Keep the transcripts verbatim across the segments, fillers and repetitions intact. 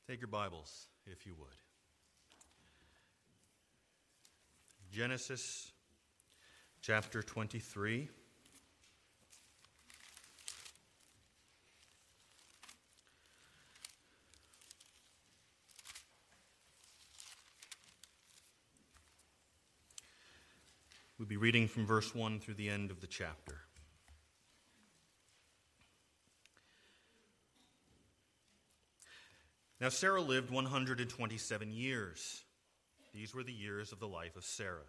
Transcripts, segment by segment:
Take your Bibles, if you would. Genesis chapter twenty-three. We'll be reading from verse one through the end of the chapter. Now Sarah lived one hundred twenty-seven years. These were the years of the life of Sarah.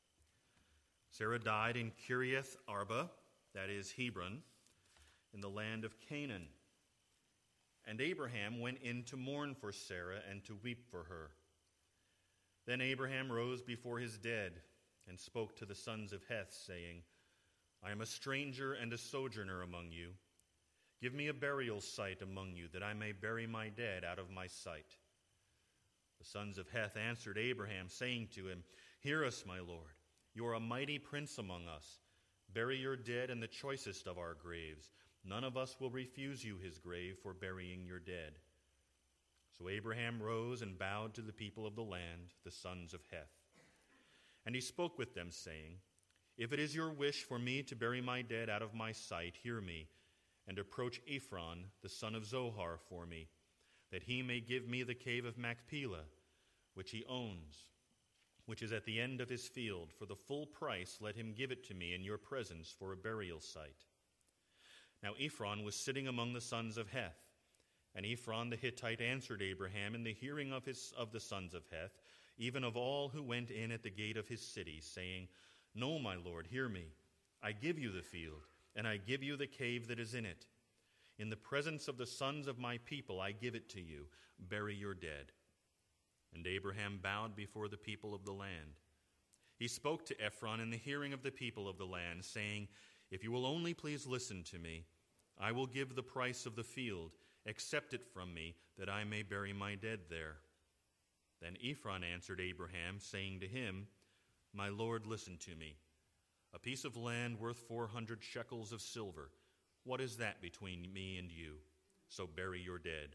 Sarah died in Kiriath Arba, that is Hebron, in the land of Canaan. And Abraham went in to mourn for Sarah and to weep for her. Then Abraham rose before his dead and spoke to the sons of Heth, saying, I am a stranger and a sojourner among you. Give me a burial site among you, that I may bury my dead out of my sight. The sons of Heth answered Abraham, saying to him, Hear us, my lord. You are a mighty prince among us. Bury your dead in the choicest of our graves. None of us will refuse you his grave for burying your dead. So Abraham rose and bowed to the people of the land, the sons of Heth. And he spoke with them, saying, If it is your wish for me to bury my dead out of my sight, hear me, and approach Ephron, the son of Zohar, for me, that he may give me the cave of Machpelah, which he owns, which is at the end of his field. For the full price let him give it to me in your presence for a burial site. Now Ephron was sitting among the sons of Heth, and Ephron the Hittite answered Abraham in the hearing of, his, of the sons of Heth, even of all who went in at the gate of his city, saying, No, my lord, hear me. I give you the field, and I give you the cave that is in it. In the presence of the sons of my people I give it to you. Bury your dead. And Abraham bowed before the people of the land. He spoke to Ephron in the hearing of the people of the land, saying, If you will only please listen to me, I will give the price of the field. Accept it from me, that I may bury my dead there. Then Ephron answered Abraham, saying to him, My lord, listen to me. A piece of land worth four hundred shekels of silver. What is that between me and you? So bury your dead.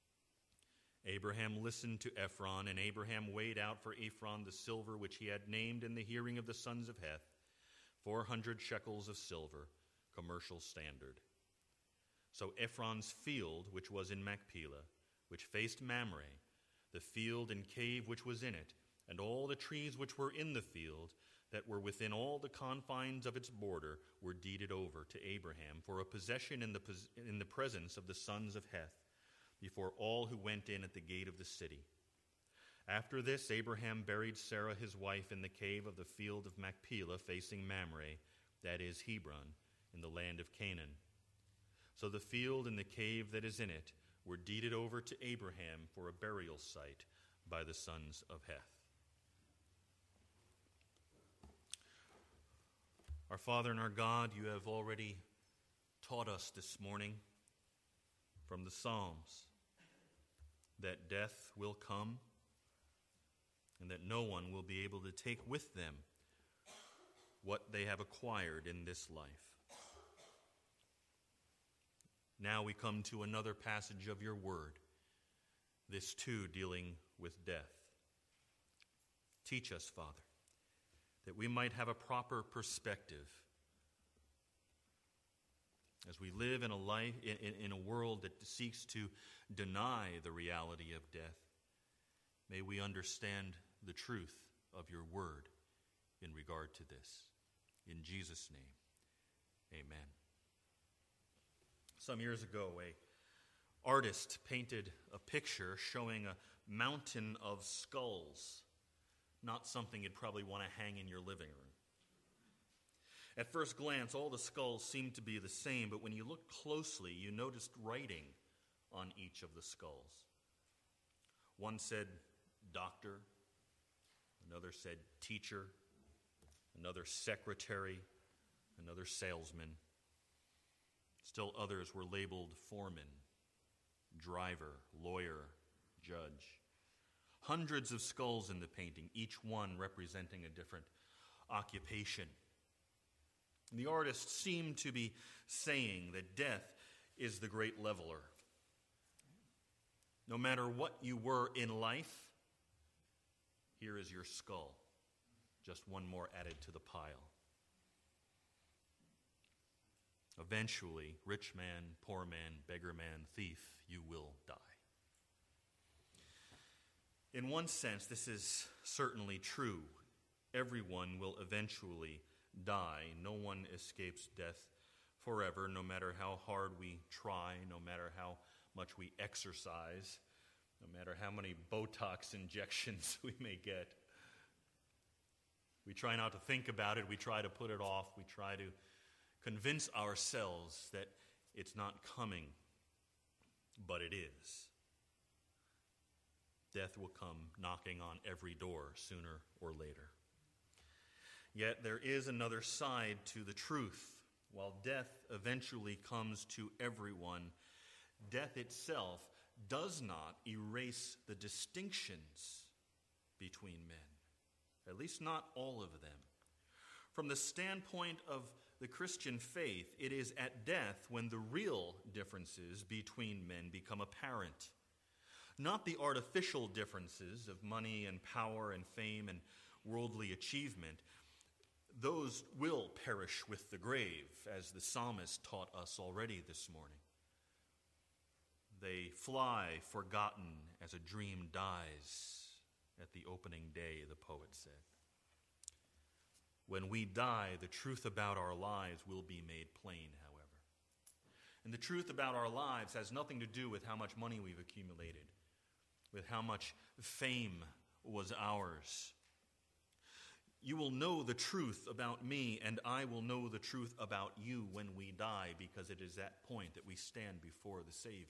Abraham listened to Ephron, and Abraham weighed out for Ephron the silver which he had named in the hearing of the sons of Heth, four hundred shekels of silver, commercial standard. So Ephron's field, which was in Machpelah, which faced Mamre, the field and cave which was in it, and all the trees which were in the field, that were within all the confines of its border, were deeded over to Abraham for a possession in the, in the presence of the sons of Heth, before all who went in at the gate of the city. After this, Abraham buried Sarah his wife in the cave of the field of Machpelah facing Mamre, that is Hebron, in the land of Canaan. So the field and the cave that is in it were deeded over to Abraham for a burial site by the sons of Heth. Our Father and our God, you have already taught us this morning from the Psalms that death will come and that no one will be able to take with them what they have acquired in this life. Now we come to another passage of your word, this too dealing with death. Teach us, Father, that we might have a proper perspective as we live in a life in, in, in a world that seeks to deny the reality of death. May we understand the truth of your word in regard to this. In Jesus' name, amen. Some years ago, a artist painted a picture showing a mountain of skulls. Not something you'd probably want to hang in your living room. At first glance, all the skulls seemed to be the same, but when you looked closely, you noticed writing on each of the skulls. One said doctor, another said teacher, another secretary, another salesman. Still others were labeled foreman, driver, lawyer, judge. Hundreds of skulls in the painting, each one representing a different occupation. The artist seemed to be saying that death is the great leveler. No matter what you were in life, here is your skull. Just one more added to the pile. Eventually, rich man, poor man, beggar man, thief, you will die. In one sense, this is certainly true. Everyone will eventually die. No one escapes death forever, no matter how hard we try, no matter how much we exercise, no matter how many Botox injections we may get. We try not to think about it. We try to put it off. We try to convince ourselves that it's not coming, but it is. Death will come knocking on every door sooner or later. Yet there is another side to the truth. While death eventually comes to everyone, death itself does not erase the distinctions between men, at least not all of them. From the standpoint of the Christian faith, it is at death when the real differences between men become apparent. Not the artificial differences of money and power and fame and worldly achievement. Those will perish with the grave, as the psalmist taught us already this morning. They fly forgotten as a dream dies at the opening day, the poet said. When we die, the truth about our lives will be made plain, however. And the truth about our lives has nothing to do with how much money we've accumulated, with how much fame was ours. You will know the truth about me, and I will know the truth about you when we die, because it is that point that we stand before the Savior.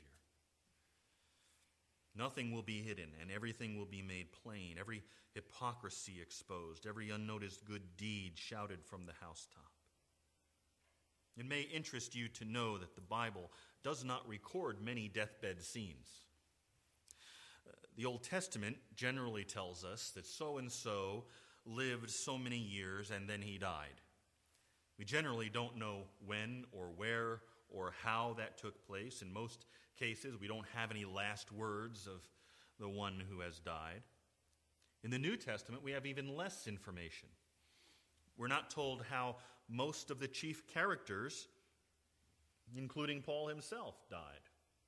Nothing will be hidden, and everything will be made plain, every hypocrisy exposed, every unnoticed good deed shouted from the housetop. It may interest you to know that the Bible does not record many deathbed scenes. Uh, the Old Testament generally tells us that so-and-so lived so many years and then he died. We generally don't know when or where or how that took place. In most cases, we don't have any last words of the one who has died. In the New Testament, we have even less information. We're not told how most of the chief characters, including Paul himself, died.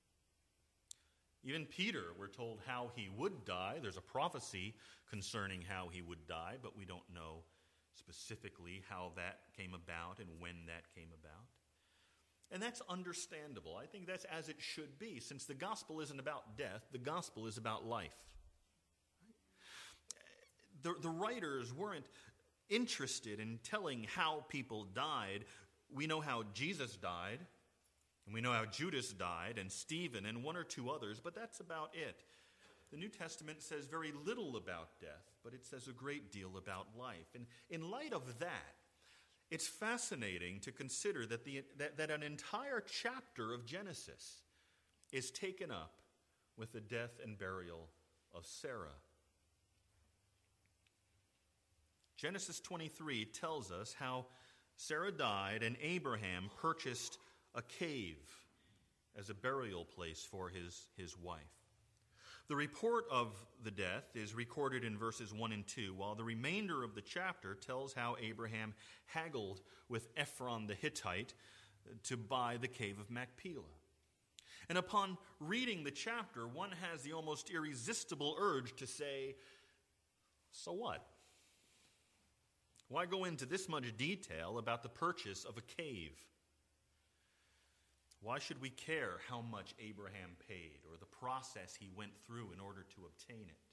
Even Peter, we're told how he would die. There's a prophecy concerning how he would die, but we don't know specifically how that came about and when that came about. And that's understandable. I think that's as it should be, since the gospel isn't about death, the gospel is about life. The, the writers weren't interested in telling how people died. We know how Jesus died, and we know how Judas died, and Stephen, and one or two others, but that's about it. The New Testament says very little about death, but it says a great deal about life. And in light of that, it's fascinating to consider that, the, that, that an entire chapter of Genesis is taken up with the death and burial of Sarah. Genesis twenty-three tells us how Sarah died and Abraham purchased a cave as a burial place for his, his wife. The report of the death is recorded in verses one and two, while the remainder of the chapter tells how Abraham haggled with Ephron the Hittite to buy the cave of Machpelah. And upon reading the chapter, one has the almost irresistible urge to say, so what? Why go into this much detail about the purchase of a cave? Why should we care how much Abraham paid or the process he went through in order to obtain it?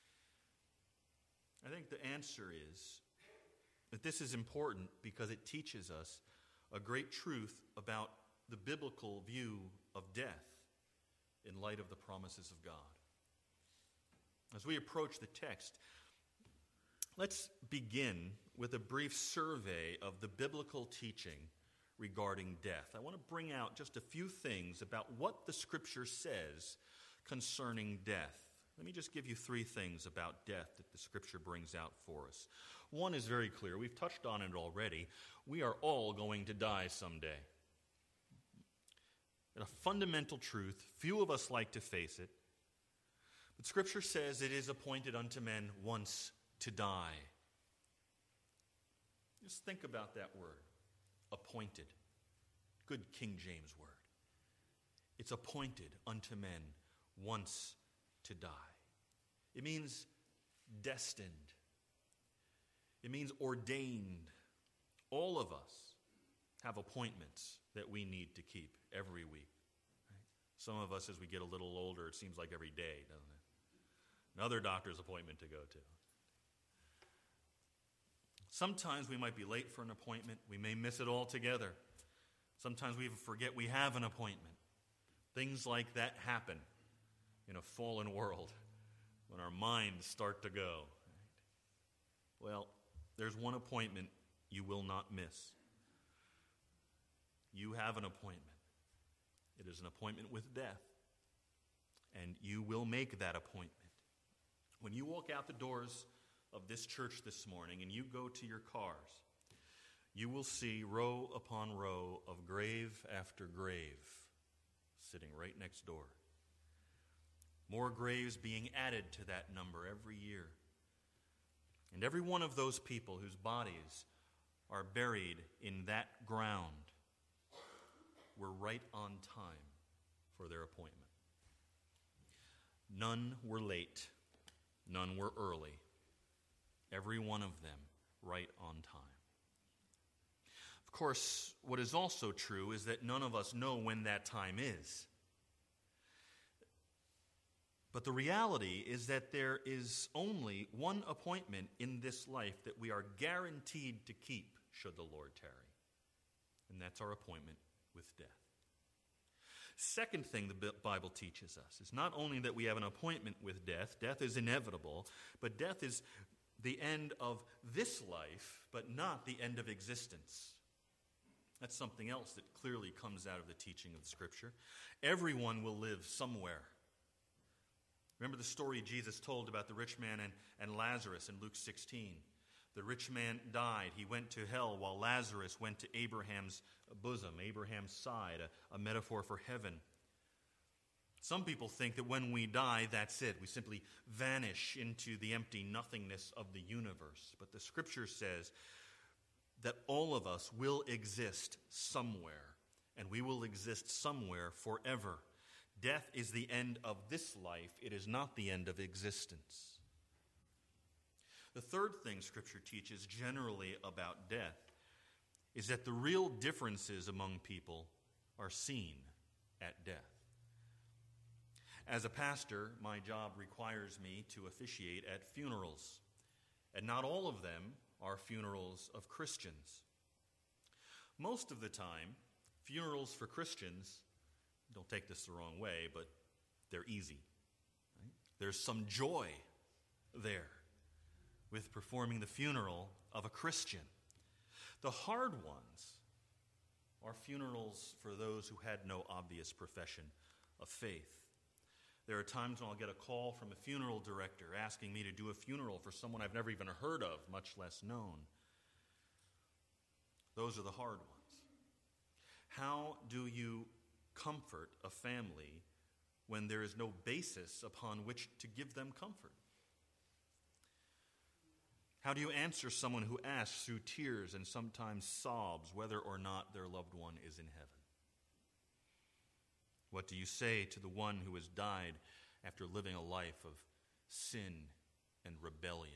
I think the answer is that this is important because it teaches us a great truth about the biblical view of death in light of the promises of God. As we approach the text, let's begin with a brief survey of the biblical teaching regarding death. I want to bring out just a few things about what the Scripture says concerning death. Let me just give you three things about death that the Scripture brings out for us. One is very clear. We've touched on it already. We are all going to die someday. And a fundamental truth, few of us like to face it, But Scripture says it is appointed unto men once to die. Just think about that word, appointed. Good King James word. It's appointed unto men once to die. It means destined. It means ordained. All of us have appointments that we need to keep every week. Right? Some of us, as we get a little older, it seems like every day, doesn't it? Another doctor's appointment to go to. Sometimes we might be late for an appointment. We may miss it altogether. Sometimes we even forget we have an appointment. Things like that happen in a fallen world when our minds start to go. Well, there's one appointment you will not miss. You have an appointment. It is an appointment with death. And you will make that appointment. When you walk out the doors of this church this morning and you go to your cars, you will see row upon row of grave after grave sitting right next door. More graves being added to that number every year. And every one of those people whose bodies are buried in that ground were right on time for their appointment. None were late. None were early. Every one of them right on time. Of course, what is also true is that none of us know when that time is. But the reality is that there is only one appointment in this life that we are guaranteed to keep should the Lord tarry. And that's our appointment with death. Second thing the Bible teaches us is not only that we have an appointment with death, death is inevitable, but death is the end of this life, but not the end of existence. That's something else that clearly comes out of the teaching of the Scripture. Everyone will live somewhere. Remember the story Jesus told about the rich man and, and Lazarus in Luke sixteen. The rich man died. He went to hell while Lazarus went to Abraham's bosom, Abraham's side, a, a metaphor for heaven. Some people think that when we die, that's it. We simply vanish into the empty nothingness of the universe. But the Scripture says that all of us will exist somewhere, and we will exist somewhere forever. Death is the end of this life. It is not the end of existence. The third thing Scripture teaches generally about death is that the real differences among people are seen at death. As a pastor, my job requires me to officiate at funerals, and not all of them are funerals of Christians. Most of the time, funerals for Christians, don't take this the wrong way, but they're easy. Right? There's some joy there with performing the funeral of a Christian. The hard ones are funerals for those who had no obvious profession of faith. There are times when I'll get a call from a funeral director asking me to do a funeral for someone I've never even heard of, much less known. Those are the hard ones. How do you comfort a family when there is no basis upon which to give them comfort? How do you answer someone who asks through tears and sometimes sobs whether or not their loved one is in heaven? What do you say to the one who has died after living a life of sin and rebellion?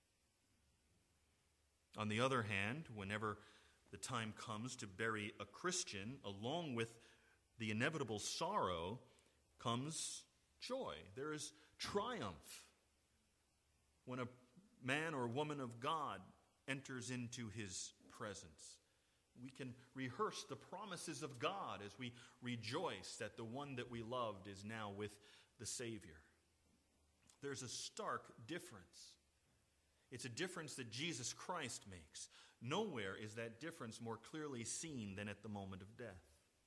On the other hand, whenever the time comes to bury a Christian, along with the inevitable sorrow comes joy. There is triumph when a man or woman of God enters into his presence. We can rehearse the promises of God as we rejoice that the one that we loved is now with the Savior. There's a stark difference. It's a difference that Jesus Christ makes. Nowhere is that difference more clearly seen than at the moment of death.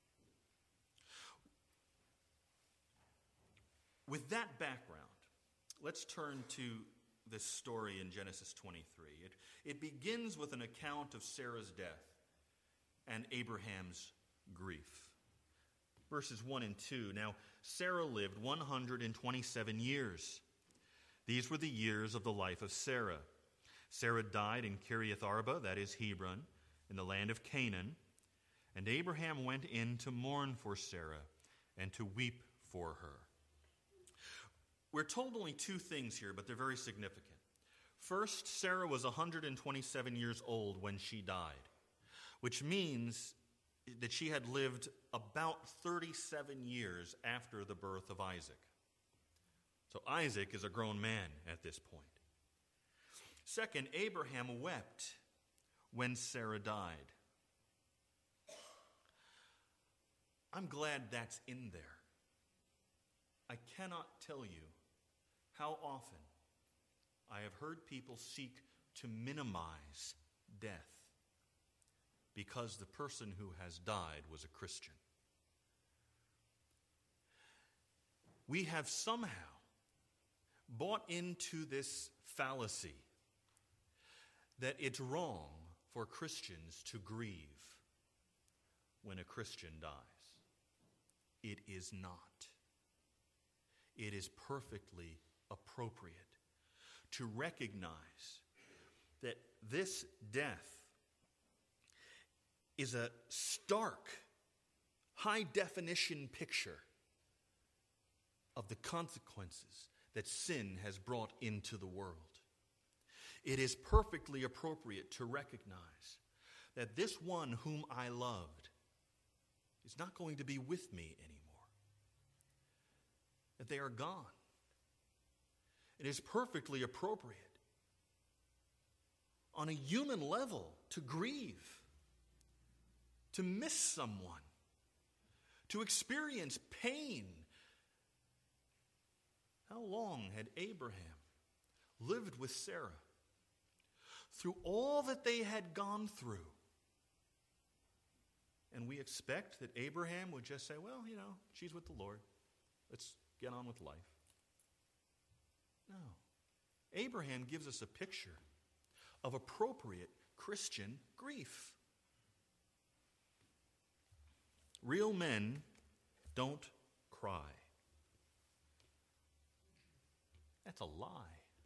With that background, let's turn to this story in Genesis twenty-three. It, it begins with an account of Sarah's death and Abraham's grief. verses one and two. Now, Sarah lived one hundred twenty-seven years. These were the years of the life of Sarah. Sarah died in Kiriath Arba, that is Hebron, in the land of Canaan. And Abraham went in to mourn for Sarah and to weep for her. We're told only two things here, but they're very significant. First, Sarah was one hundred twenty-seven years old when she died, which means that she had lived about thirty-seven years after the birth of Isaac. So Isaac is a grown man at this point. Second, Abraham wept when Sarah died. I'm glad that's in there. I cannot tell you how often I have heard people seek to minimize death because the person who has died was a Christian. We have somehow bought into this fallacy that it's wrong for Christians to grieve when a Christian dies. It is not. It is perfectly appropriate to recognize that this death is a stark, high-definition picture of the consequences that sin has brought into the world. It is perfectly appropriate to recognize that this one whom I loved is not going to be with me anymore. That they are gone. It is perfectly appropriate on a human level to grieve, to miss someone, to experience pain. How long had Abraham lived with Sarah through all that they had gone through? And we expect that Abraham would just say, well, you know, she's with the Lord. Let's get on with life. No. Abraham gives us a picture of appropriate Christian grief. Real men don't cry. That's a lie.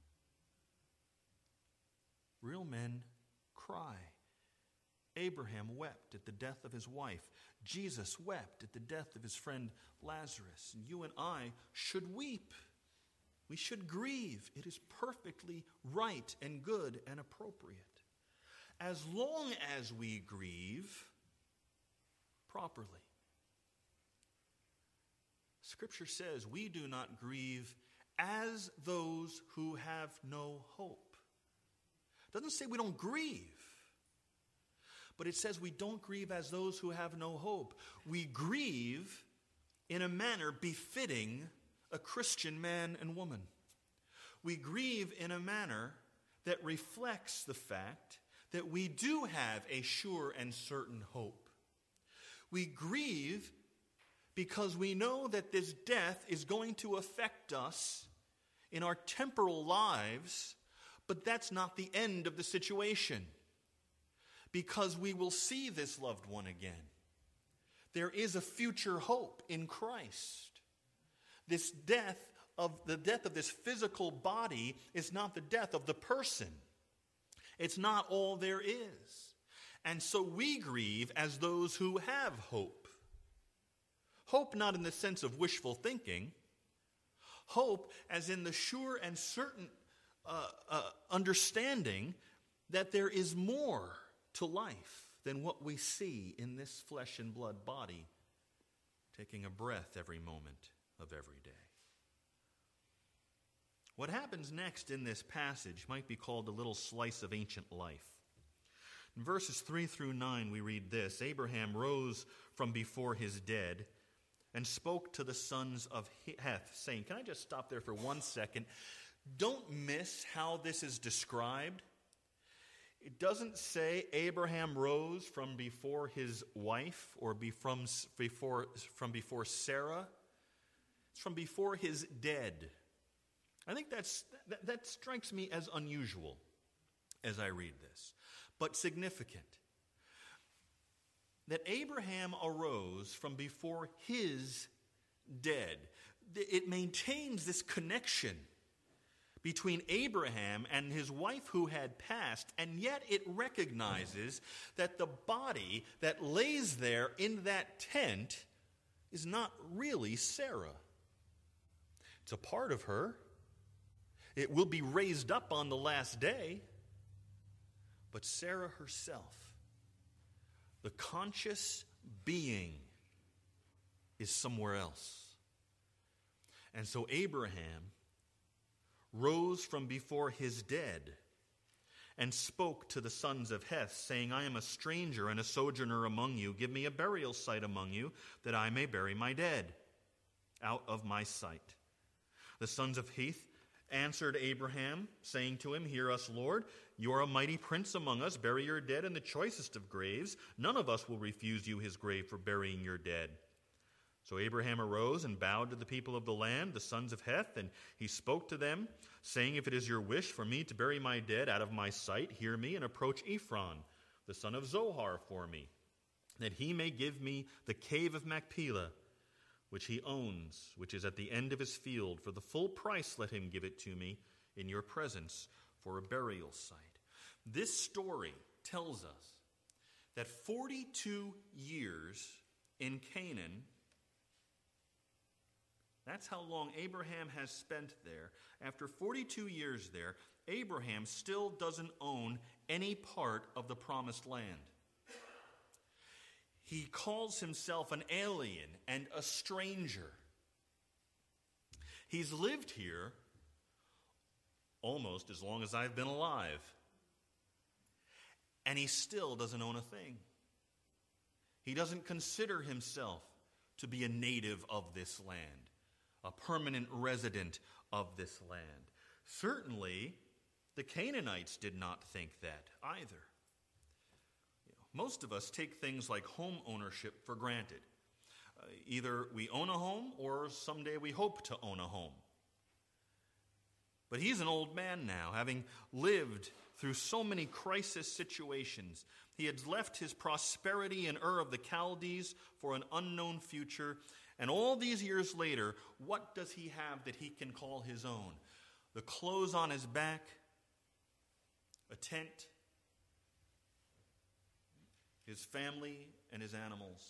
Real men cry. Abraham wept at the death of his wife. Jesus wept at the death of his friend Lazarus. And you and I should weep. We should grieve. It is perfectly right and good and appropriate. As long as we grieve properly. Scripture says we do not grieve as those who have no hope. It doesn't say we don't grieve. But it says we don't grieve as those who have no hope. We grieve in a manner befitting a Christian man and woman. We grieve in a manner that reflects the fact that we do have a sure and certain hope. We grieve because we know that this death is going to affect us in our temporal lives, but that's not the end of the situation. Because we will see this loved one again. There is a future hope in Christ. This death of the death of this physical body is not the death of the person. It's not all there is. And so we grieve as those who have hope. Hope not in the sense of wishful thinking. Hope as in the sure and certain uh, uh, understanding that there is more to life than what we see in this flesh and blood body, taking a breath every moment of every day. What happens next in this passage might be called a little slice of ancient life. In verses three through nine, we read this: Abraham rose from before his dead and spoke to the sons of Heth, saying, can I just stop there for one second? Don't miss how this is described. It doesn't say Abraham rose from before his wife or be from before, from before Sarah. It's from before his dead. I think that's, that, that strikes me as unusual as I read this, but significant. that Abraham arose from before his dead. It maintains this connection between Abraham and his wife who had passed, and yet it recognizes that the body that lays there in that tent is not really Sarah. It's a part of her. It will be raised up on the last day. But Sarah herself, the conscious being, is somewhere else. And so Abraham rose from before his dead and spoke to the sons of Heth, saying, I am a stranger and a sojourner among you. Give me a burial site among you, that I may bury my dead out of my sight. The sons of Heth answered Abraham, saying to him, Hear us, Lord. You are a mighty prince among us. Bury your dead in the choicest of graves. None of us will refuse you his grave for burying your dead. So Abraham arose and bowed to the people of the land, the sons of Heth, and he spoke to them, saying, If it is your wish for me to bury my dead out of my sight, hear me and approach Ephron, the son of Zohar, for me, that he may give me the cave of Machpelah, which he owns, which is at the end of his field. For the full price let him give it to me in your presence for a burial site. This story tells us that forty-two years in Canaan, that's how long Abraham has spent there. After forty-two years there, Abraham still doesn't own any part of the promised land. He calls himself an alien and a stranger. He's lived here almost as long as I've been alive. And he still doesn't own a thing. He doesn't consider himself to be a native of this land, a permanent resident of this land. Certainly, the Canaanites did not think that either. You know, most of us take things like home ownership for granted. Uh, either we own a home or someday we hope to own a home. But he's an old man now, having lived through so many crisis situations. He had left his prosperity in Ur of the Chaldees for an unknown future. And all these years later, what does he have that he can call his own? The clothes on his back, a tent, his family and his animals.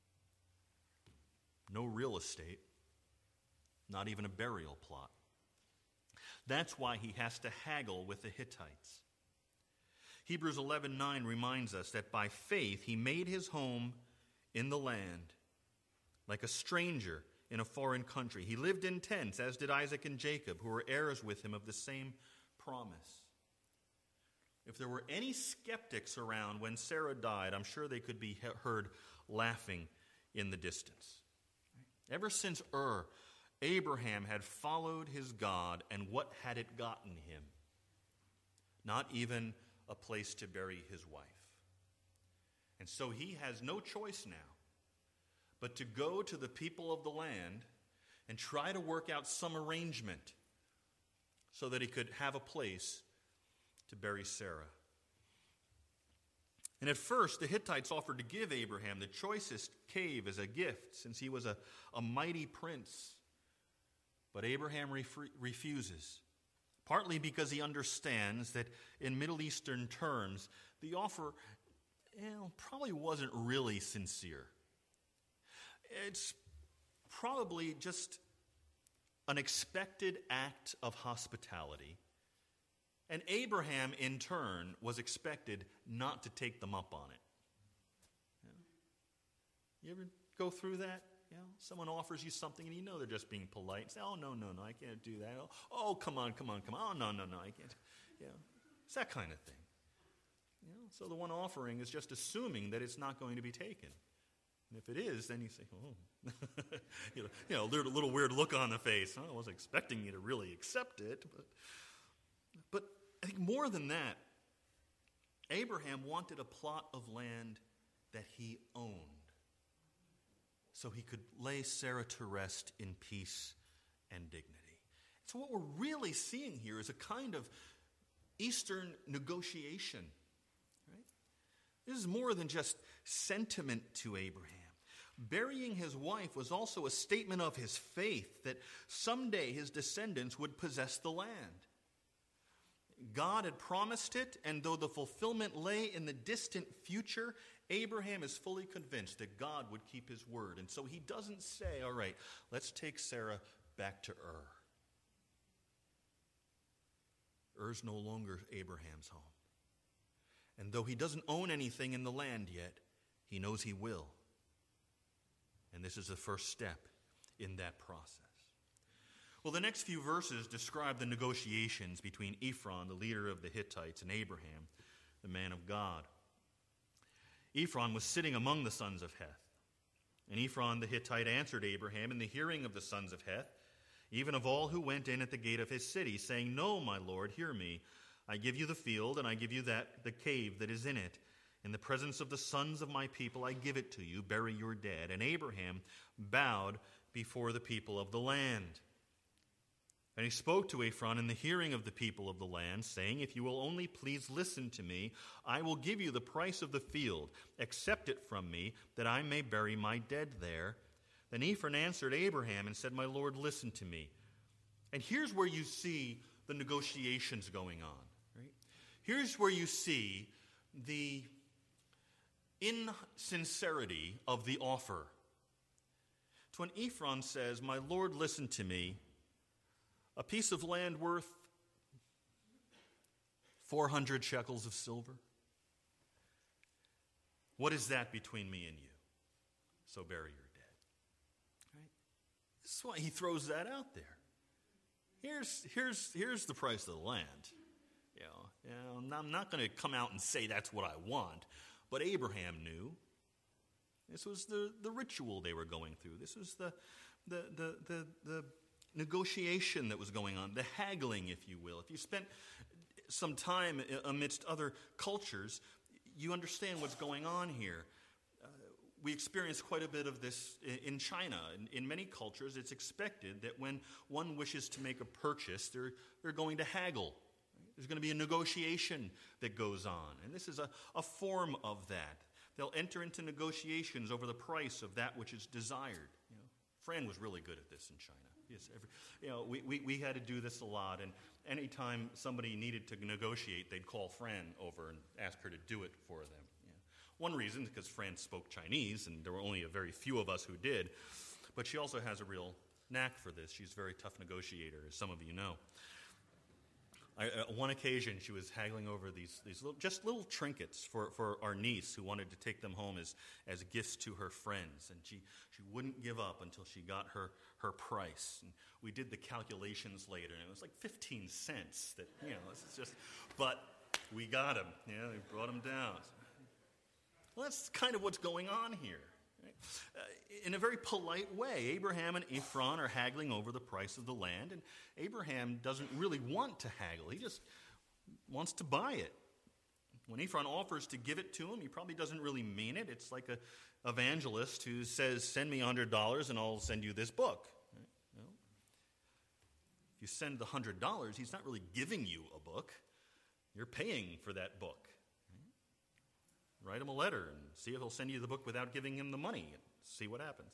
No real estate, not even a burial plot. That's why he has to haggle with the Hittites. Hebrews eleven nine reminds us that by faith he made his home in the land, like a stranger in a foreign country. He lived in tents, as did Isaac and Jacob, who were heirs with him of the same promise. If there were any skeptics around when Sarah died, I'm sure they could be heard laughing in the distance. Ever since Ur, Abraham had followed his God, and what had it gotten him? Not even a place to bury his wife. And so he has no choice now but to go to the people of the land and try to work out some arrangement so that he could have a place to bury Sarah. And at first, the Hittites offered to give Abraham the choicest cave as a gift, since he was a, a mighty prince. But Abraham ref- refuses, partly because he understands that in Middle Eastern terms, the offer you know, probably wasn't really sincere. It's probably just an expected act of hospitality. And Abraham, in turn, was expected not to take them up on it. You, know? You ever go through that? You know, someone offers you something and you know they're just being polite. Say, oh, no, no, no, I can't do that. Oh, oh come on, come on, come on. Oh, no, no, no, I can't. You know, it's that kind of thing. You know, so the one offering is just assuming that it's not going to be taken. And if it is, then you say, oh. you know, you know, a little weird look on the face. Oh, I wasn't expecting you to really accept it. But, but I think more than that, Abraham wanted a plot of land that he owned, so he could lay Sarah to rest in peace and dignity. So what we're really seeing here is a kind of Eastern negotiation. Right? This is more than just sentiment to Abraham. Burying his wife was also a statement of his faith that someday his descendants would possess the land. God had promised it, and though the fulfillment lay in the distant future, Abraham is fully convinced that God would keep his word. And so he doesn't say, all right, let's take Sarah back to Ur. Ur's no longer Abraham's home. And though he doesn't own anything in the land yet, he knows he will. And this is the first step in that process. Well, the next few verses describe the negotiations between Ephron, the leader of the Hittites, and Abraham, the man of God. Ephron was sitting among the sons of Heth. And Ephron the Hittite answered Abraham in the hearing of the sons of Heth, even of all who went in at the gate of his city, saying, No, my lord, hear me. I give you the field, and I give you that the cave that is in it. In the presence of the sons of my people, I give it to you. Bury your dead. And Abraham bowed before the people of the land. And he spoke to Ephron in the hearing of the people of the land, saying, If you will only please listen to me, I will give you the price of the field. Accept it from me, that I may bury my dead there. Then Ephron answered Abraham and said, My lord, listen to me. And here's where you see the negotiations going on. Right? Here's where you see the insincerity of the offer. It's when Ephron says, My lord, listen to me. A piece of land worth four hundred shekels of silver. What is that between me and you? So bury your dead. Right? This is why he throws that out there. Here's, here's, here's the price of the land. You know, you know, I'm not going to come out and say that's what I want, but Abraham knew. This was the, the ritual they were going through. This was the the the the, the negotiation that was going on, the haggling, if you will. If you spent some time amidst other cultures, you understand what's going on here. Uh, we experience quite a bit of this in China. In, in many cultures, it's expected that when one wishes to make a purchase, they're, they're going to haggle. There's going to be a negotiation that goes on. And this is a, a form of that. They'll enter into negotiations over the price of that which is desired. You know, Fran was really good at this in China. Yes, every, you know, we, we, we had to do this a lot, and anytime somebody needed to negotiate, they'd call Fran over and ask her to do it for them. You know. One reason, because Fran spoke Chinese, and there were only a very few of us who did, but she also has a real knack for this. She's a very tough negotiator, as some of you know. I, uh, one occasion, she was haggling over these, these little, just little trinkets for, for our niece who wanted to take them home as, as gifts to her friends. And she, she wouldn't give up until she got her, her price. And we did the calculations later, and it was like fifteen cents. That, you know, this is just, but we got them. You know, we brought them down. Well, that's kind of what's going on here. Right? Uh, in a very polite way, Abraham and Ephron are haggling over the price of the land, and Abraham doesn't really want to haggle. He just wants to buy it. When Ephron offers to give it to him, he probably doesn't really mean it. It's like an evangelist who says, send me one hundred dollars and I'll send you this book. Right? Well, if you send the one hundred dollars, he's not really giving you a book. You're paying for that book. Write him a letter and see if he'll send you the book without giving him the money and see what happens.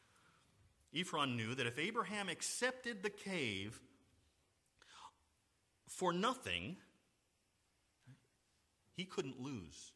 Ephron knew that if Abraham accepted the cave for nothing, he couldn't lose.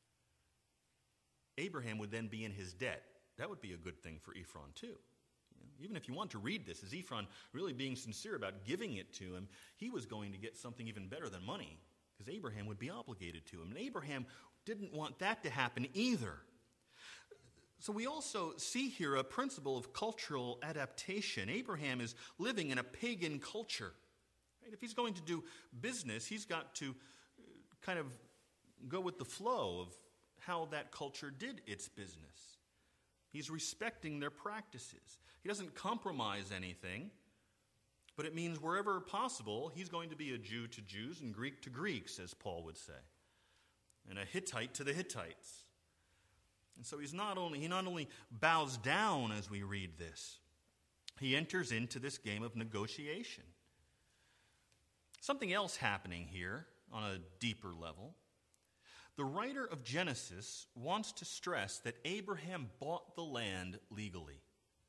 Abraham would then be in his debt. That would be a good thing for Ephron too. You know, even if you want to read this, is Ephron really being sincere about giving it to him, he was going to get something even better than money, because Abraham would be obligated to him. And Abraham didn't want that to happen either. So we also see here a principle of cultural adaptation. Abraham is living in a pagan culture. Right? If he's going to do business, he's got to kind of go with the flow of how that culture did its business. He's respecting their practices. He doesn't compromise anything, but it means wherever possible, he's going to be a Jew to Jews and Greek to Greeks, as Paul would say, and a Hittite to the Hittites. And so he's not only he not only bows down as we read this, he enters into this game of negotiation. Something else happening here on a deeper level. The writer of Genesis wants to stress that Abraham bought the land legally.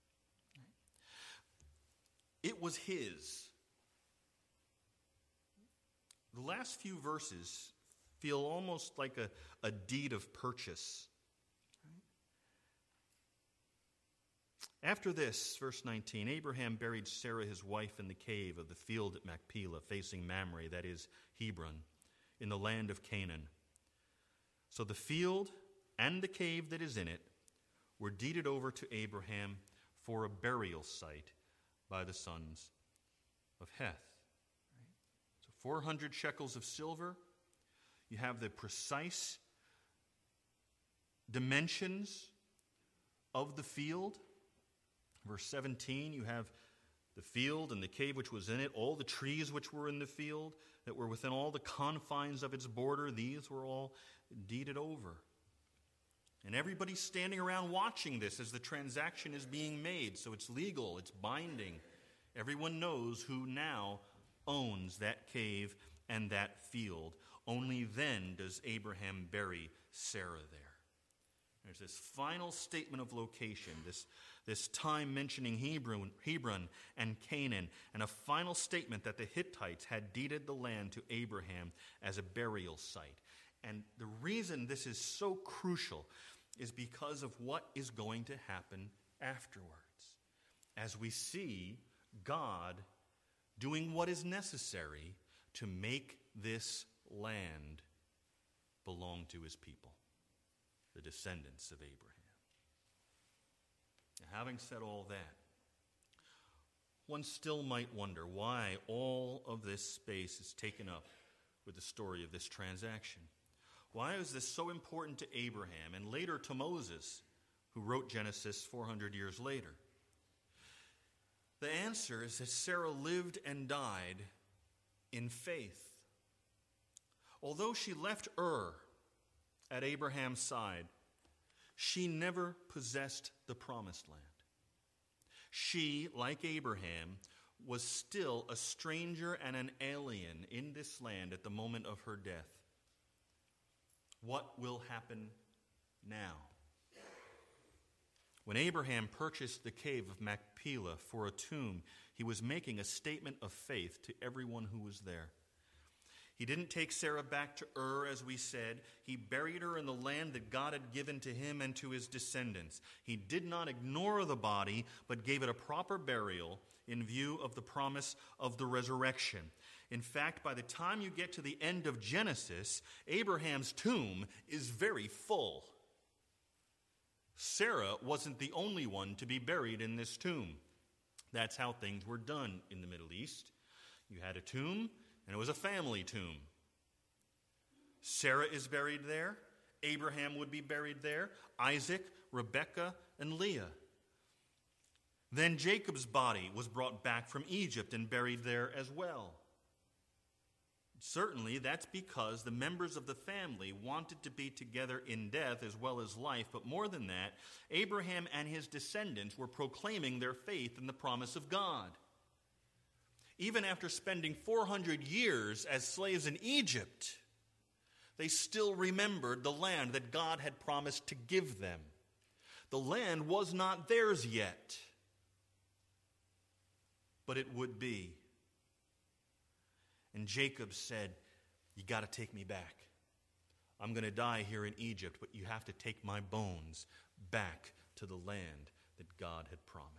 It was his. The last few verses feel almost like a, a deed of purchase. After this, verse nineteen, Abraham buried Sarah his wife in the cave of the field at Machpelah, facing Mamre, that is Hebron, in the land of Canaan. So the field and the cave that is in it were deeded over to Abraham for a burial site by the sons of Heth. So four hundred shekels of silver. You have the precise dimensions of the field. Verse seventeen, you have the field and the cave which was in it, all the trees which were in the field that were within all the confines of its border, these were all deeded over. And everybody's standing around watching this as the transaction is being made, so it's legal, it's binding. Everyone knows who now owns that cave and that field. Only then does Abraham bury Sarah there. There's this final statement of location, this, this time mentioning Hebron, Hebron and Canaan, and a final statement that the Hittites had deeded the land to Abraham as a burial site. And the reason this is so crucial is because of what is going to happen afterwards. As we see God doing what is necessary to make this land belong to his people, the descendants of Abraham. Now, having said all that, one still might wonder why all of this space is taken up with the story of this transaction. Why is this so important to Abraham and later to Moses, who wrote Genesis four hundred years later? The answer is that Sarah lived and died in faith. Although she left Ur at Abraham's side, she never possessed the promised land. She, like Abraham, was still a stranger and an alien in this land at the moment of her death. What will happen now? When Abraham purchased the cave of Machpelah for a tomb, he was making a statement of faith to everyone who was there. He didn't take Sarah back to Ur, as we said. He buried her in the land that God had given to him and to his descendants. He did not ignore the body, but gave it a proper burial in view of the promise of the resurrection. In fact, by the time you get to the end of Genesis, Abraham's tomb is very full. Sarah wasn't the only one to be buried in this tomb. That's how things were done in the Middle East. You had a tomb, and it was a family tomb. Sarah is buried there. Abraham would be buried there. Isaac, Rebekah, and Leah. Then Jacob's body was brought back from Egypt and buried there as well. Certainly, that's because the members of the family wanted to be together in death as well as life. But more than that, Abraham and his descendants were proclaiming their faith in the promise of God. Even after spending four hundred years as slaves in Egypt, they still remembered the land that God had promised to give them. The land was not theirs yet, but it would be. And Jacob said, "You got to take me back. I'm going to die here in Egypt, but you have to take my bones back to the land that God had promised."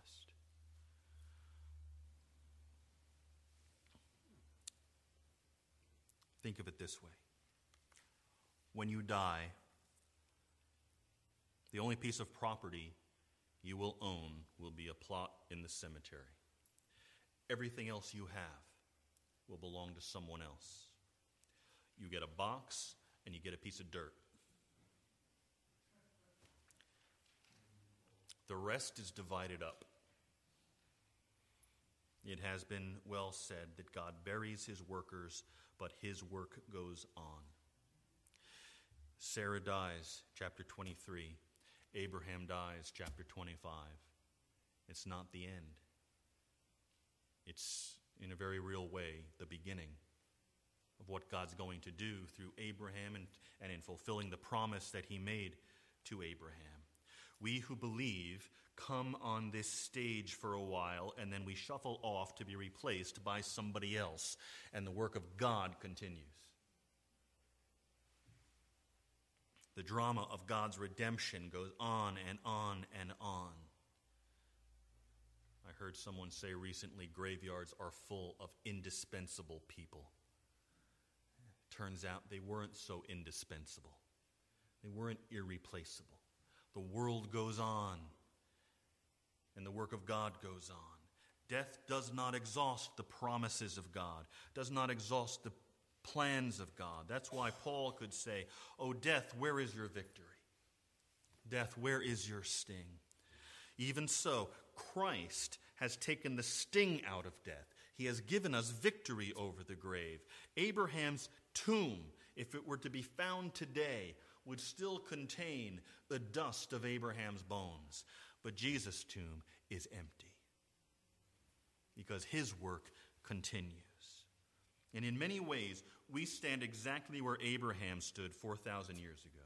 Think of it this way. When you die, the only piece of property you will own will be a plot in the cemetery. Everything else you have will belong to someone else. You get a box and you get a piece of dirt. The rest is divided up. It has been well said that God buries his workers, but his work goes on. Sarah dies, chapter twenty-three. Abraham dies, chapter twenty-five. It's not the end. It's, in a very real way, the beginning. of what God's going to do through Abraham and, and in fulfilling the promise that he made to Abraham. We who believe come on this stage for a while, and then we shuffle off to be replaced by somebody else, and the work of God continues. The drama of God's redemption goes on and on and on. I heard someone say recently, graveyards are full of indispensable people. Turns out they weren't so indispensable. They weren't irreplaceable. The world goes on, and the work of God goes on. Death does not exhaust the promises of God, does not exhaust the plans of God. That's why Paul could say, "O death, where is your victory? Death, where is your sting?" Even so, Christ has taken the sting out of death. He has given us victory over the grave. Abraham's tomb, if it were to be found today, would still contain the dust of Abraham's bones. But Jesus' tomb is empty because his work continues. And in many ways, we stand exactly where Abraham stood four thousand years ago.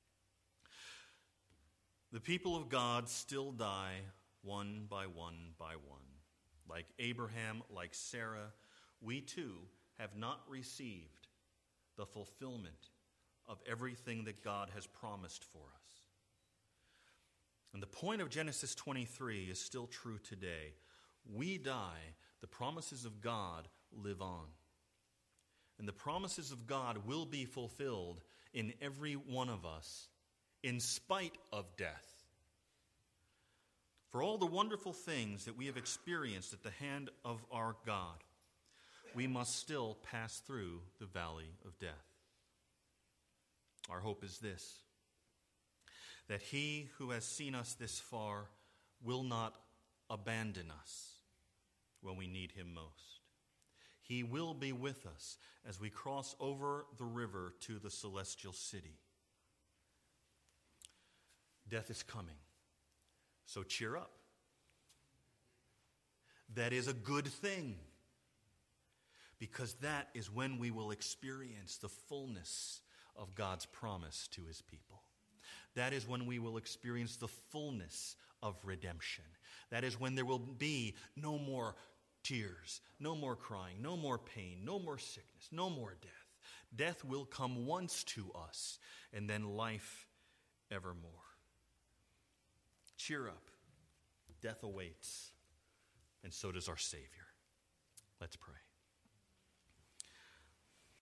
The people of God still die one by one by one. Like Abraham, like Sarah, we too have not received the fulfillment of everything that God has promised for us. And the point of Genesis twenty-three is still true today. We die, the promises of God live on. And the promises of God will be fulfilled in every one of us, in spite of death. For all the wonderful things that we have experienced at the hand of our God, we must still pass through the valley of death. Our hope is this, that he who has seen us this far will not abandon us when we need him most. He will be with us as we cross over the river to the celestial city. Death is coming, so cheer up. That is a good thing, because that is when we will experience the fullness of God's promise to his people. That is when we will experience the fullness of redemption. That is when there will be no more tears, no more crying, no more pain, no more sickness, no more death. Death will come once to us, and then life evermore. Cheer up. Death awaits, and so does our Savior. Let's pray.